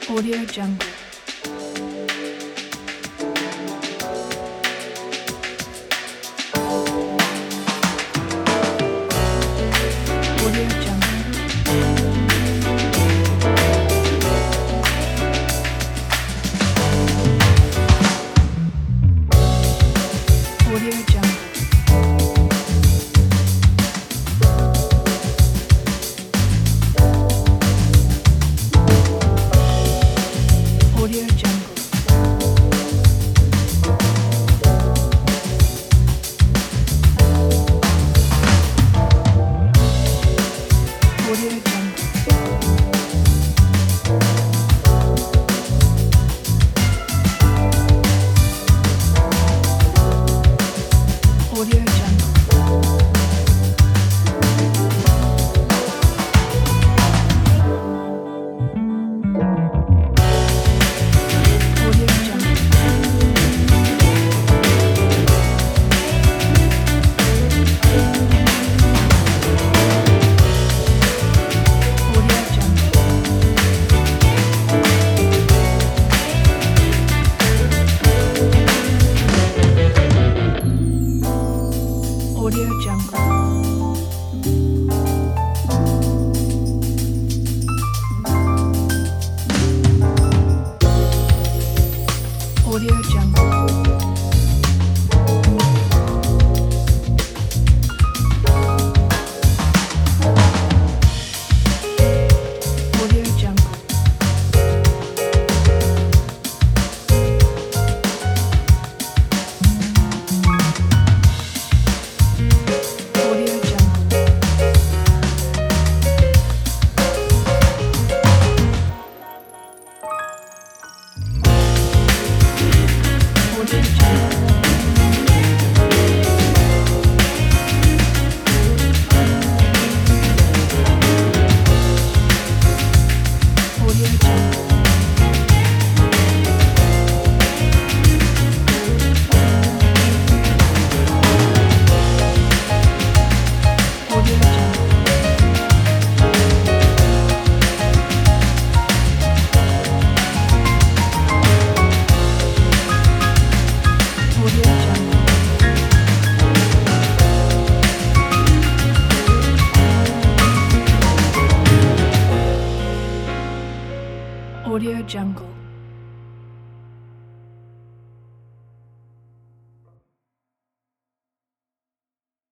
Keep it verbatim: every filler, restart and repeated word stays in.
Audio Jungle. Audio Jungle. Audio Jungle. Audio Jungle. Audio Jungle. Audio Jungle. Audio Jungle. Audio Jungle. Audio Jungle. Audio Jungle. Audio Jungle. Audio Jungle. Audio Jungle. Audio Jungle. Audio Jungle. Audio Jungle. Audio Jungle.